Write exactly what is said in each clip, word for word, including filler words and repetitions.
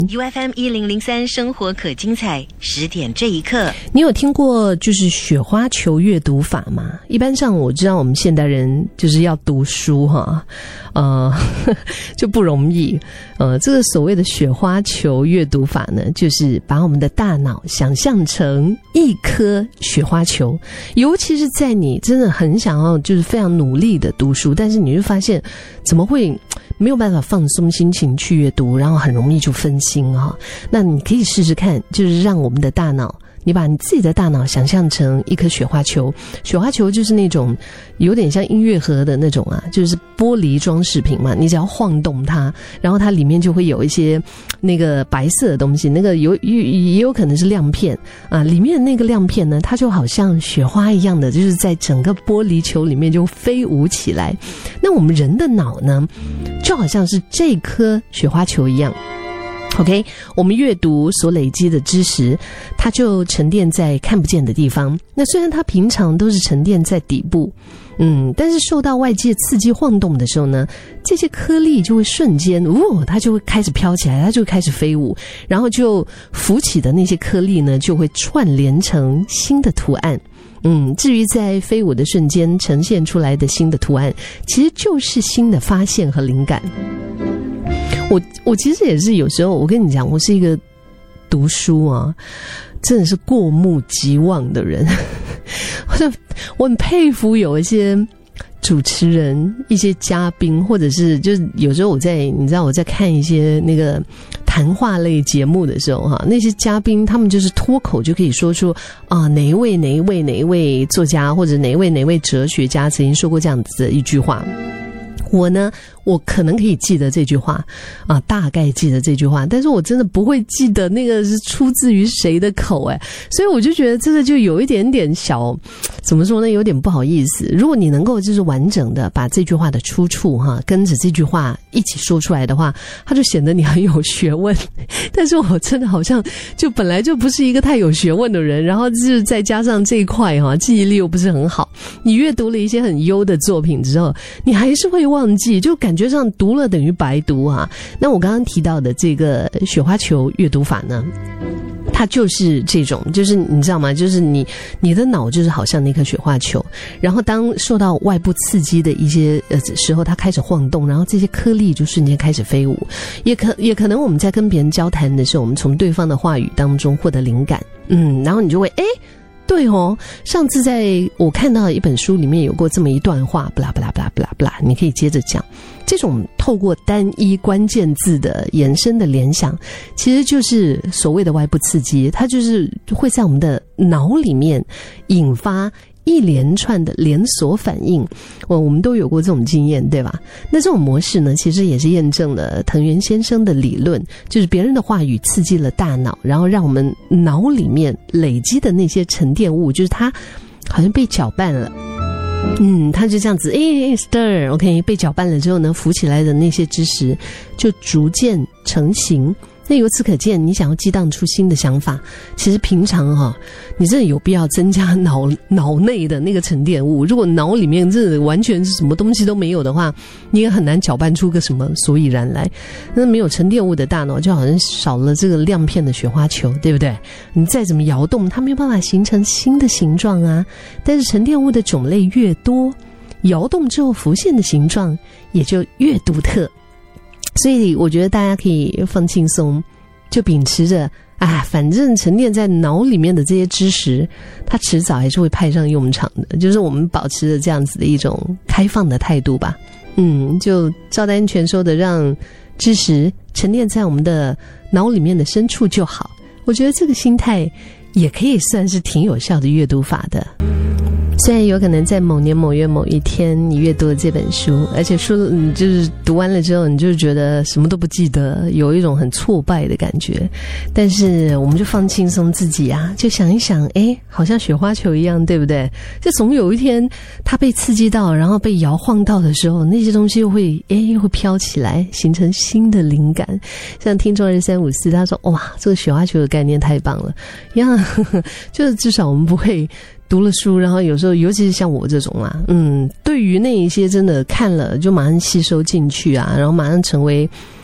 U F M 一零零三生活可精彩，十点这一刻。 你有听过就是雪花球阅读法吗？一般上我知道我们现代人就是要读书哈，呃就不容易。呃，这个所谓的雪花球阅读法呢，就是把我们的大脑想象成一颗雪花球，尤其是在你真的很想要就是非常努力的读书，但是你会发现怎么会没有办法放松心情去阅读，然后很容易就分心哈。那你可以试试看，就是让我们的大脑，你把你自己的大脑想象成一颗雪花球，雪花球就是那种有点像音乐盒的那种啊，就是玻璃装饰品嘛，你只要晃动它，然后它里面就会有一些那个白色的东西，那个有也有可能是亮片啊，里面那个亮片呢，它就好像雪花一样的，就是在整个玻璃球里面就飞舞起来。那我们人的脑呢，就好像是这颗雪花球一样。OK， 我们阅读所累积的知识，它就沉淀在看不见的地方。那虽然它平常都是沉淀在底部，嗯，但是受到外界刺激晃动的时候呢，这些颗粒就会瞬间，哦，它就会开始飘起来，它就会开始飞舞，然后就浮起的那些颗粒呢，就会串联成新的图案。嗯，至于在飞舞的瞬间呈现出来的新的图案，其实就是新的发现和灵感。我我其实也是有时候，我跟你讲，我是一个读书啊，真的是过目即忘的人。我我很佩服有一些主持人、一些嘉宾，或者是就是有时候我在你知道我在看一些那个谈话类节目的时候哈，那些嘉宾他们就是脱口就可以说出啊哪一位哪一位哪一位作家或者哪一位哪一位哲学家曾经说过这样子的一句话。我呢，我可能可以记得这句话啊，大概记得这句话，但是我真的不会记得那个是出自于谁的口哎，所以我就觉得这个就有一点点小，怎么说呢，有点不好意思。如果你能够就是完整的把这句话的出处哈，跟着这句话一起说出来的话，它就显得你很有学问。但是我真的好像就本来就不是一个太有学问的人，然后就是再加上这一块哈，记忆力又不是很好，你阅读了一些很优的作品之后，你还是会忘记，就感觉上读了等于白读啊。那我刚刚提到的这个雪花球阅读法呢，它就是这种，就是你知道吗？就是你你的脑就是好像那颗雪花球，然后当受到外部刺激的一些呃时候，它开始晃动，然后这些颗粒就瞬间开始飞舞。也可也可能我们在跟别人交谈的时候，我们从对方的话语当中获得灵感，嗯，然后你就会诶对哦，上次在我看到的一本书里面有过这么一段话，不啦不啦不啦不啦不啦，你可以接着讲。这种透过单一关键字的延伸的联想，其实就是所谓的外部刺激，它就是会在我们的脑里面引发一连串的连锁反应。我我们都有过这种经验，对吧？那这种模式呢，其实也是验证了藤原先生的理论，就是别人的话语刺激了大脑，然后让我们脑里面累积的那些沉淀物，就是它好像被搅拌了。嗯，它就这样子，诶 stir OK 被搅拌了之后呢，浮起来的那些知识就逐渐成型。那由此可见，你想要激荡出新的想法，其实平常哈、哦，你真的有必要增加脑脑内的那个沉淀物。如果脑里面真的完全是什么东西都没有的话，你也很难搅拌出个什么所以然来。那没有沉淀物的大脑，就好像少了这个亮片的雪花球，对不对？你再怎么摇动，它没有办法形成新的形状啊。但是沉淀物的种类越多，摇动之后浮现的形状也就越独特。所以我觉得大家可以放轻松，就秉持着啊，反正沉淀在脑里面的这些知识，它迟早还是会派上用场的。就是我们保持着这样子的一种开放的态度吧。嗯，就照单全收的让知识沉淀在我们的脑里面的深处就好。我觉得这个心态也可以算是挺有效的阅读法的。虽然有可能在某年某月某一天你阅读了这本书，而且书你就是读完了之后，你就觉得什么都不记得，有一种很挫败的感觉，但是我们就放轻松自己啊，就想一想，诶，好像雪花球一样，对不对？就总有一天它被刺激到，然后被摇晃到的时候，那些东西又会诶又会飘起来，形成新的灵感。像听众二三五四他说，哇，这个雪花球的概念太棒了呀，呵呵，就是至少我们不会读了书，然后有时候尤其是像我这种啊，嗯，对于那一些真的看了就马上吸收进去啊，然后马上成为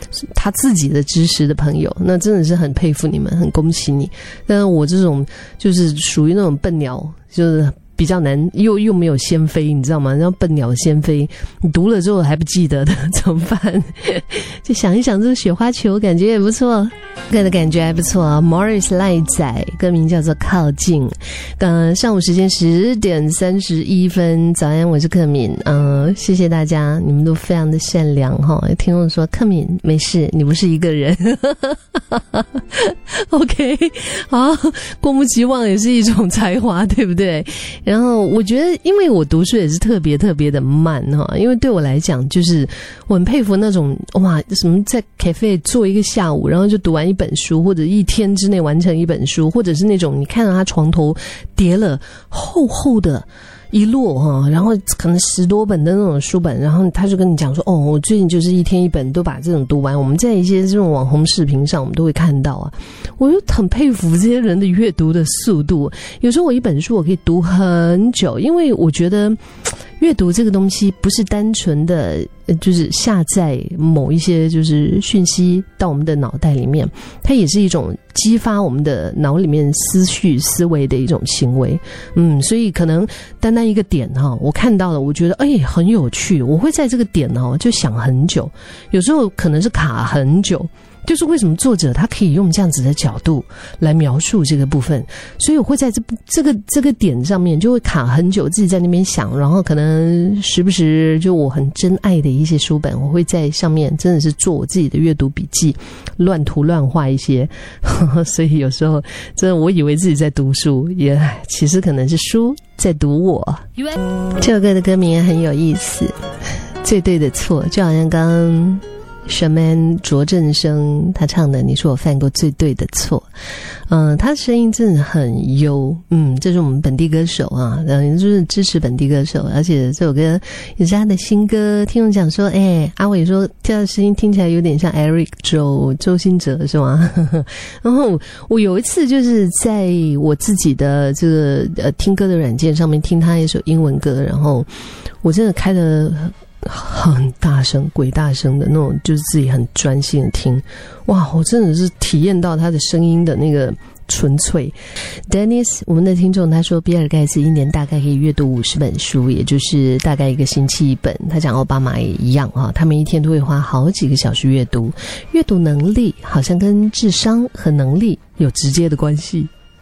他自己的知识的朋友，那真的是很佩服你们，很恭喜你。但是我这种就是属于那种笨鸟，就是比较难，又又没有先飞，你知道吗？然后笨鸟先飞，你读了之后还不记得的怎么办？就想一想这个雪花球，感觉也不错，个的感觉还不错啊。Morris 赖仔，歌名叫做《靠近》。呃，上午时间十点三十一分，早安，我是克敏。嗯、呃，谢谢大家，你们都非常的善良哈。听众说克敏没事，你不是一个人。OK， 好，过目即忘也是一种才华，对不对？然后我觉得，因为我读书也是特别特别的慢哈，因为对我来讲，就是我很佩服那种哇，什么在 cafe 坐一个下午，然后就读完一本书，或者一天之内完成一本书，或者是那种你看到他床头叠了厚厚的一摞哈，然后可能十多本的那种书本，然后他就跟你讲说，哦，我最近就是一天一本都把这种读完。我们在一些这种网红视频上，我们都会看到啊，我就很佩服这些人的阅读的速度。有时候我一本书我可以读很久，因为我觉得阅读这个东西不是单纯的就是下载某一些就是讯息到我们的脑袋里面，它也是一种激发我们的脑里面思绪思维的一种行为。嗯，所以可能单单一个点哈，我看到了，我觉得哎很有趣，我会在这个点哈就想很久，有时候可能是卡很久。就是为什么作者他可以用这样子的角度来描述这个部分，所以我会在这这个这个点上面就会卡很久，自己在那边想，然后可能时不时就我很珍爱的一些书本，我会在上面真的是做我自己的阅读笔记，乱涂乱画一些，呵呵，所以有时候真的我以为自己在读书，也其实可能是书在读我。这首歌的歌名也很有意思，最对的错，就好像刚刚Shaman 卓振生他唱的你是我犯过最对的错。嗯、呃，他的声音真的很优，嗯，这是我们本地歌手啊，嗯，就是支持本地歌手，而且这首歌也是他的新歌。听众讲说，哎，阿伟说他的声音听起来有点像 Eric 周周兴哲是吗？然后我有一次就是在我自己的这个呃听歌的软件上面听他一首英文歌，然后我真的开了很大声鬼大声的那种，就是自己很专心的听，哇，我真的是体验到他的声音的那个纯粹。 Dennis 我们的听众他说，比尔盖茨一年大概可以阅读五十本书，也就是大概一个星期一本。他讲奥巴马也一样啊，他们一天都会花好几个小时阅读。阅读能力好像跟智商和能力有直接的关系。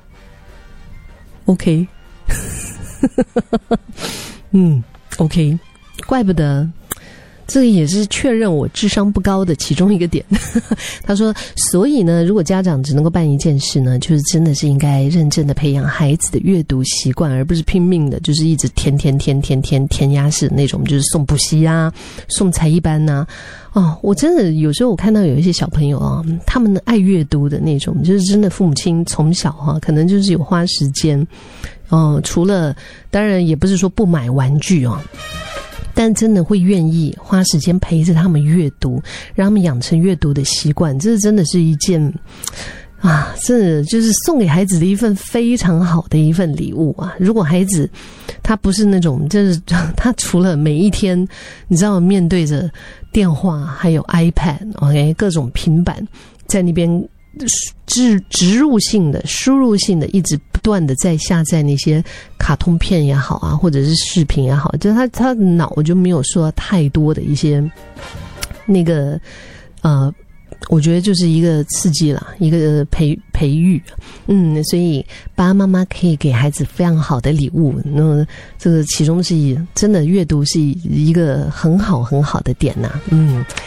OK 嗯 OK，怪不得，这个也是确认我智商不高的其中一个点。他说，所以呢，如果家长只能够办一件事呢，就是真的是应该认真的培养孩子的阅读习惯，而不是拼命的就是一直填填填填填填鸭式的那种，就是送补习啊，送才艺班啊。哦，我真的有时候我看到有一些小朋友啊，他们爱阅读的那种，就是真的父母亲从小啊，可能就是有花时间，哦、呃，除了当然也不是说不买玩具啊。但真的会愿意花时间陪着他们阅读，让他们养成阅读的习惯，这真的是一件啊，这就是送给孩子的一份非常好的一份礼物啊！如果孩子他不是那种，就是他除了每一天你知道面对着电话还有 iPad，OK， 各种平板在那边植植入性的输入性的一直不断的在下载那些卡通片也好啊，或者是视频也好，就是他他的脑就没有受到太多的一些那个呃我觉得就是一个刺激啦，一个培培育，嗯，所以爸爸妈妈可以给孩子非常好的礼物。那么这个其中是真的阅读是一个很好很好的点呐、啊，嗯。